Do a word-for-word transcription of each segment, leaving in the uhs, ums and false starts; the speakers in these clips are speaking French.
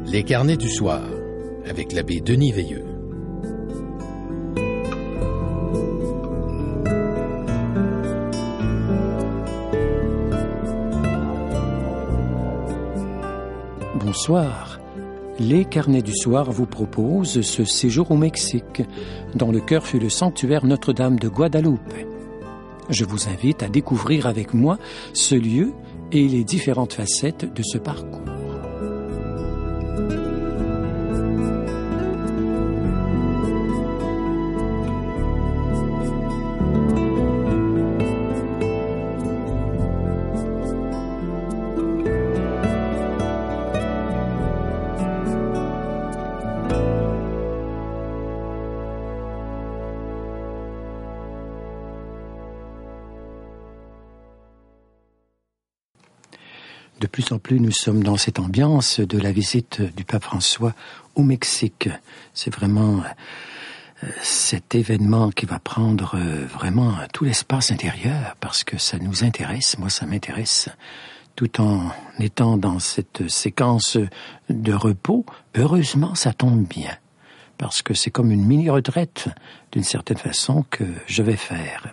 Les carnets du soir, avec l'abbé Denis Veilleux. Bonsoir. Les carnets du soir vous proposent ce séjour au Mexique, dont le cœur fut le sanctuaire Notre-Dame de Guadalupe. Je vous invite à découvrir avec moi ce lieu et les différentes facettes de ce parcours. De plus en plus, nous sommes dans cette ambiance de la visite du pape François au Mexique. C'est vraiment euh, cet événement qui va prendre euh, vraiment tout l'espace intérieur parce que ça nous intéresse, moi ça m'intéresse, tout en étant dans cette séquence de repos. Heureusement, ça tombe bien parce que c'est comme une mini-retraite d'une certaine façon que je vais faire.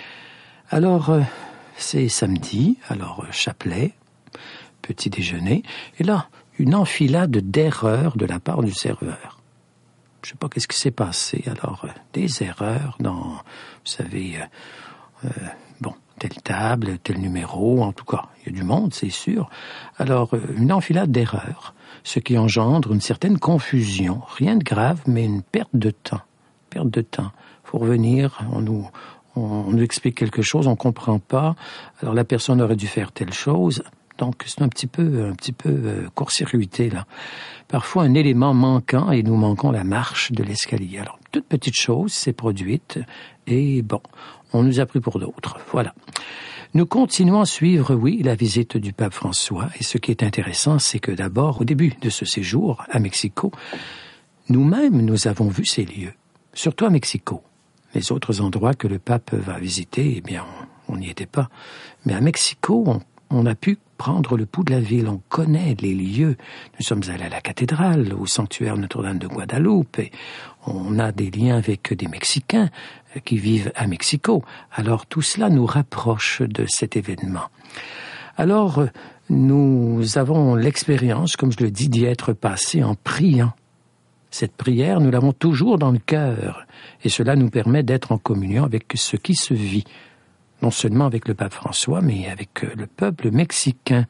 Alors, euh, c'est samedi, alors euh, chapelet, petit déjeuner, et là, une enfilade d'erreurs de la part du serveur. Je ne sais pas qu'est-ce qui s'est passé. Alors, euh, des erreurs dans, vous savez, euh, euh, bon, telle table, tel numéro, en tout cas, il y a du monde, c'est sûr. Alors, euh, une enfilade d'erreurs, ce qui engendre une certaine confusion. Rien de grave, mais une perte de temps. Perte de temps. Il faut revenir, on nous, on, on nous explique quelque chose, on ne comprend pas. Alors, la personne aurait dû faire telle chose. Donc, c'est un petit peu, un petit peu euh, court-circuité, là. Parfois, un élément manquant et nous manquons la marche de l'escalier. Alors, toute petite chose s'est produite et bon, on nous a pris pour d'autres. Voilà. Nous continuons à suivre, oui, la visite du pape François. Et ce qui est intéressant, c'est que d'abord, au début de ce séjour à Mexico, nous-mêmes, nous avons vu ces lieux. Surtout à Mexico. Les autres endroits que le pape va visiter, eh bien, on n'y était pas. Mais à Mexico, on On a pu prendre le pouls de la ville, on connaît les lieux. Nous sommes allés à la cathédrale, au sanctuaire Notre-Dame de Guadalupe, et on a des liens avec des Mexicains qui vivent à Mexico. Alors tout cela nous rapproche de cet événement. Alors nous avons l'expérience, comme je le dis, d'y être passé en priant. Cette prière, nous l'avons toujours dans le cœur, et cela nous permet d'être en communion avec ce qui se vit. Non seulement avec le pape François, mais avec le peuple mexicain.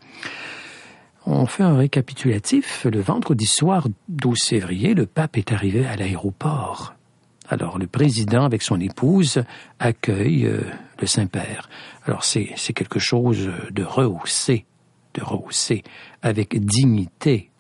On fait un récapitulatif. Le vendredi soir douze février, le pape est arrivé à l'aéroport. Alors, le président, avec son épouse, accueille euh, le Saint-Père. Alors, c'est, c'est quelque chose de rehaussé, de rehaussé, avec dignité.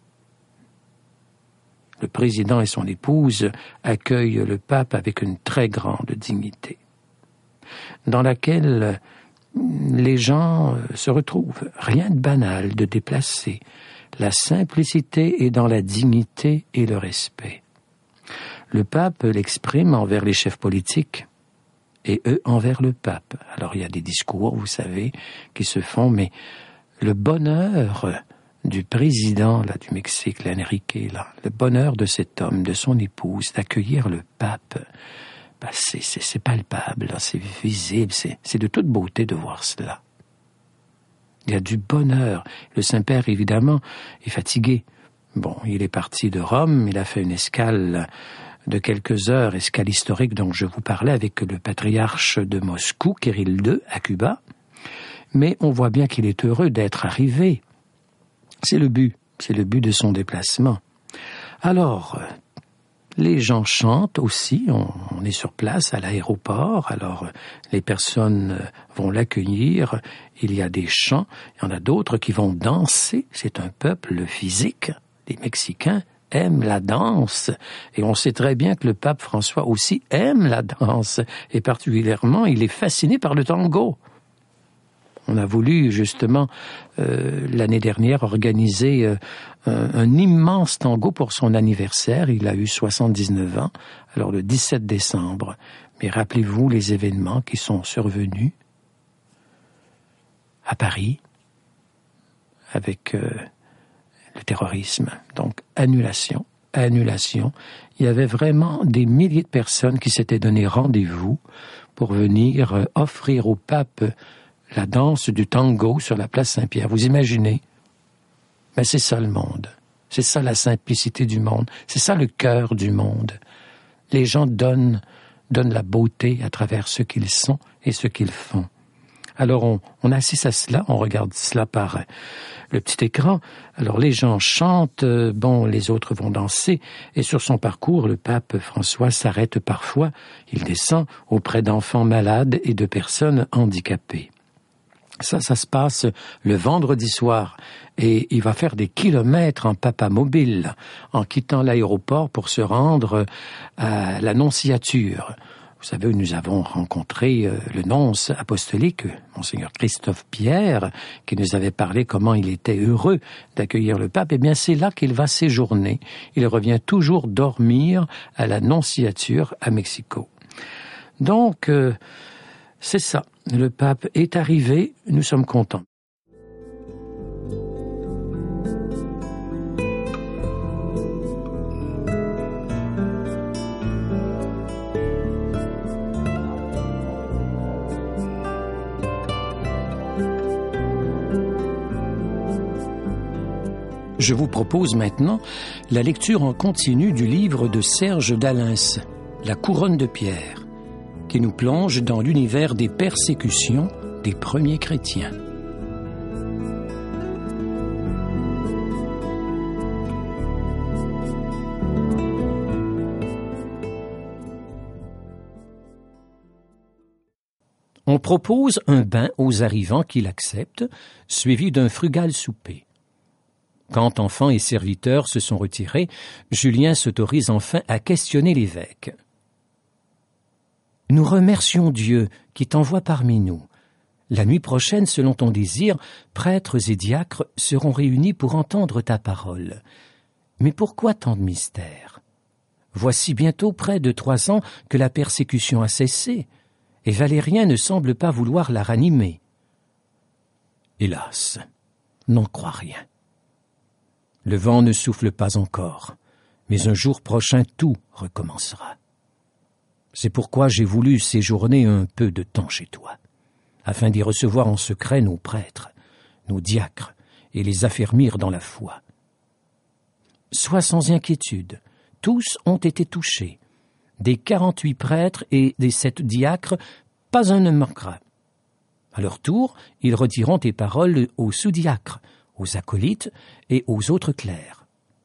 Le président et son épouse accueillent le pape avec une très grande dignité, dans laquelle les gens se retrouvent. Rien de banal, de déplacé. La simplicité est dans la dignité et le respect. Le pape l'exprime envers les chefs politiques et eux envers le pape. Alors il y a des discours, vous savez, qui se font, mais le bonheur du président là, du Mexique, l'Enrique, là, le bonheur de cet homme, de son épouse, d'accueillir le pape, ben c'est, c'est, c'est palpable, là, c'est visible, c'est, c'est de toute beauté de voir cela. Il y a du bonheur. Le Saint-Père, évidemment, est fatigué. Bon, il est parti de Rome, il a fait une escale de quelques heures, escale historique dont je vous parlais avec le patriarche de Moscou, Kirill deux, à Cuba. Mais on voit bien qu'il est heureux d'être arrivé. C'est le but, c'est le but de son déplacement. Alors, les gens chantent aussi, on, on est sur place à l'aéroport, alors les personnes vont l'accueillir, il y a des chants, il y en a d'autres qui vont danser, c'est un peuple physique, les Mexicains aiment la danse, et on sait très bien que le pape François aussi aime la danse, et particulièrement il est fasciné par le tango. On a voulu justement euh, l'année dernière organiser euh, un, un immense tango pour son anniversaire. Il a eu soixante-dix-neuf ans, alors le dix-sept décembre. Mais rappelez-vous les événements qui sont survenus à Paris avec euh, le terrorisme. Donc, annulation, annulation. Il y avait vraiment des milliers de personnes qui s'étaient donné rendez-vous pour venir offrir au pape la danse du tango sur la place Saint-Pierre. Vous imaginez? Mais c'est ça le monde. C'est ça la simplicité du monde. C'est ça le cœur du monde. Les gens donnent, donnent la beauté à travers ce qu'ils sont et ce qu'ils font. Alors on, on assiste à cela, on regarde cela par le petit écran. Alors les gens chantent, bon, les autres vont danser. Et sur son parcours, le pape François s'arrête parfois. Il descend auprès d'enfants malades et de personnes handicapées. Ça, ça se passe le vendredi soir et il va faire des kilomètres en papamobile en quittant l'aéroport pour se rendre à l'Annonciature. Vous savez, nous avons rencontré le nonce apostolique, Monseigneur Christophe Pierre, qui nous avait parlé comment il était heureux d'accueillir le pape. Eh bien, c'est là qu'il va séjourner. Il revient toujours dormir à l'Annonciature à Mexico. Donc, euh, c'est ça. Le pape est arrivé, nous sommes contents. Je vous propose maintenant la lecture en continu du livre de Serge d'Alens, La couronne de pierre, qui nous plonge dans l'univers des persécutions des premiers chrétiens. On propose un bain aux arrivants qui l'acceptent, suivi d'un frugal souper. Quand enfants et serviteurs se sont retirés, Julien s'autorise enfin à questionner l'évêque. « Nous remercions Dieu qui t'envoie parmi nous. La nuit prochaine, selon ton désir, prêtres et diacres seront réunis pour entendre ta parole. Mais pourquoi tant de mystère? Voici bientôt près de trois ans que la persécution a cessé, et Valérien ne semble pas vouloir la ranimer. Hélas, n'en crois rien. Le vent ne souffle pas encore, mais un jour prochain tout recommencera. C'est pourquoi j'ai voulu séjourner un peu de temps chez toi, afin d'y recevoir en secret nos prêtres, nos diacres, et les affermir dans la foi. Sois sans inquiétude, tous ont été touchés. Des quarante-huit prêtres et des sept diacres, pas un ne manquera. À leur tour, ils retireront tes paroles aux sous-diacres, aux acolytes et aux autres clercs.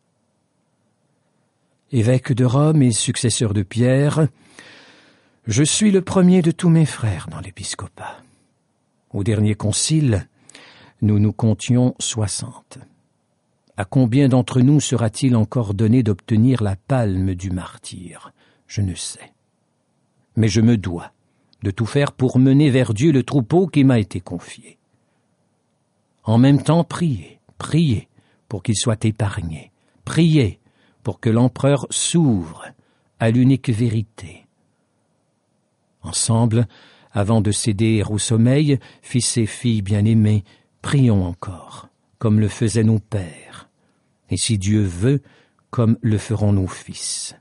Évêque de Rome et successeur de Pierre, je suis le premier de tous mes frères dans l'épiscopat. Au dernier concile, nous nous comptions soixante. À combien d'entre nous sera-t-il encore donné d'obtenir la palme du martyre? Je ne sais. Mais je me dois de tout faire pour mener vers Dieu le troupeau qui m'a été confié. En même temps, priez, priez pour qu'il soit épargné. Priez pour que l'empereur s'ouvre à l'unique vérité. Ensemble, avant de céder au sommeil, fils et filles bien-aimés, prions encore, comme le faisaient nos pères, et si Dieu veut, comme le feront nos fils.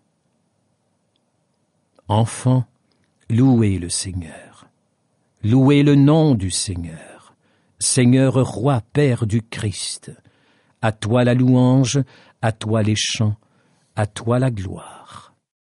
Enfants, louez le Seigneur. Louez le nom du Seigneur. Seigneur roi, Père du Christ. À toi la louange, à toi les chants, à toi la gloire.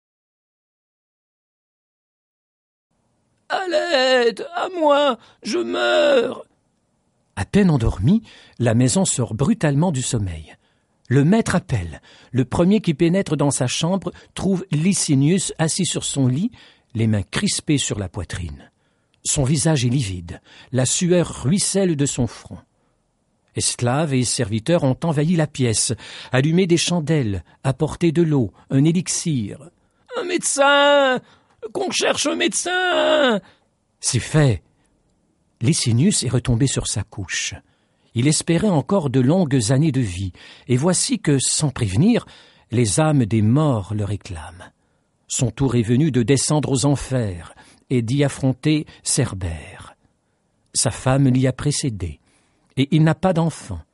À l'aide, à moi, je meurs. À peine endormi, la maison sort brutalement du sommeil. Le maître appelle. Le premier qui pénètre dans sa chambre trouve Licinius assis sur son lit, les mains crispées sur la poitrine. Son visage est livide, la sueur ruisselle de son front. Esclaves et serviteurs ont envahi la pièce, allumé des chandelles, apporté de l'eau, un élixir. « Un médecin ! Qu'on cherche un médecin !» C'est fait. Licinius est retombé sur sa couche. Il espérait encore de longues années de vie, et voici que, sans prévenir, les âmes des morts le réclament. Son tour est venu de descendre aux enfers et d'y affronter Cerbère. Sa femme l'y a précédé, et il n'a pas d'enfant.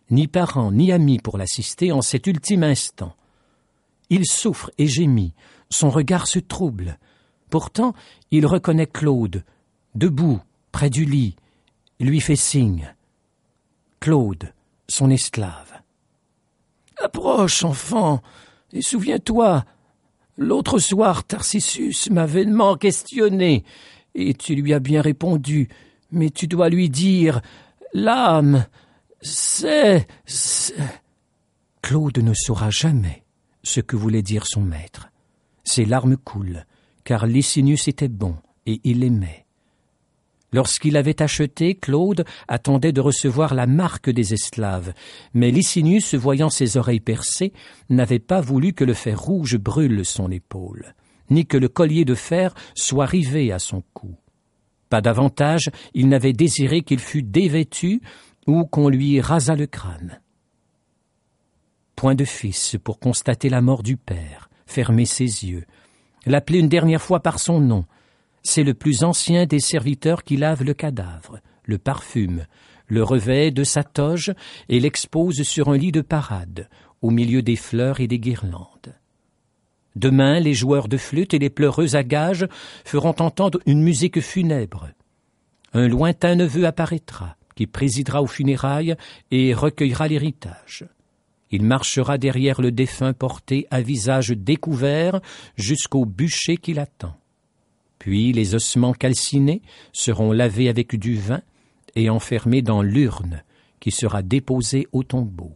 ni parents ni amis pour l'assister en cet ultime instant. Il souffre et gémit, son regard se trouble. Pourtant, il reconnaît Claude, debout, près du lit, lui fait signe. Claude, son esclave. « Approche, enfant, et souviens-toi, l'autre soir, Tarcissus m'a vainement questionné, et tu lui as bien répondu, mais tu dois lui dire, l'âme, c'est... c'est... » Claude ne saura jamais ce que voulait dire son maître. Ses larmes coulent, car Licinius était bon, et il l'aimait. Lorsqu'il avait acheté, Claude attendait de recevoir la marque des esclaves, mais Licinius, voyant ses oreilles percées, n'avait pas voulu que le fer rouge brûle son épaule, ni que le collier de fer soit rivé à son cou. Pas davantage, il n'avait désiré qu'il fût dévêtu ou qu'on lui rasât le crâne. Point de fils pour constater la mort du père, fermer ses yeux, l'appeler une dernière fois par son nom. C'est le plus ancien des serviteurs qui lave le cadavre, le parfume, le revêt de sa toge et l'expose sur un lit de parade, au milieu des fleurs et des guirlandes. Demain, les joueurs de flûte et les pleureux à gages feront entendre une musique funèbre. Un lointain neveu apparaîtra, qui présidera aux funérailles et recueillera l'héritage. Il marchera derrière le défunt porté à visage découvert jusqu'au bûcher qui l'attend. Puis les ossements calcinés seront lavés avec du vin et enfermés dans l'urne qui sera déposée au tombeau.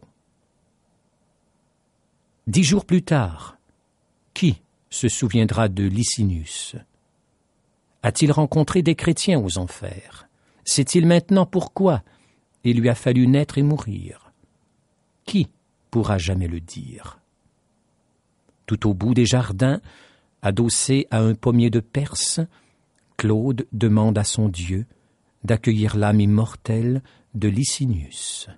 Dix jours plus tard, qui se souviendra de Licinius? A-t-il rencontré des chrétiens aux enfers? Sait-il maintenant pourquoi il lui a fallu naître et mourir? Qui pourra jamais le dire? Tout au bout des jardins, adossé à un pommier de Perse, Claude demande à son Dieu d'accueillir l'âme immortelle de Licinius.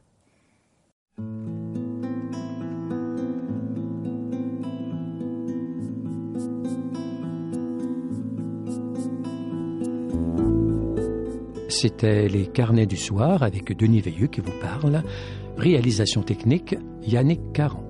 C'était les Carnets du soir avec Denis Veilleux qui vous parle. Réalisation technique, Yannick Caron.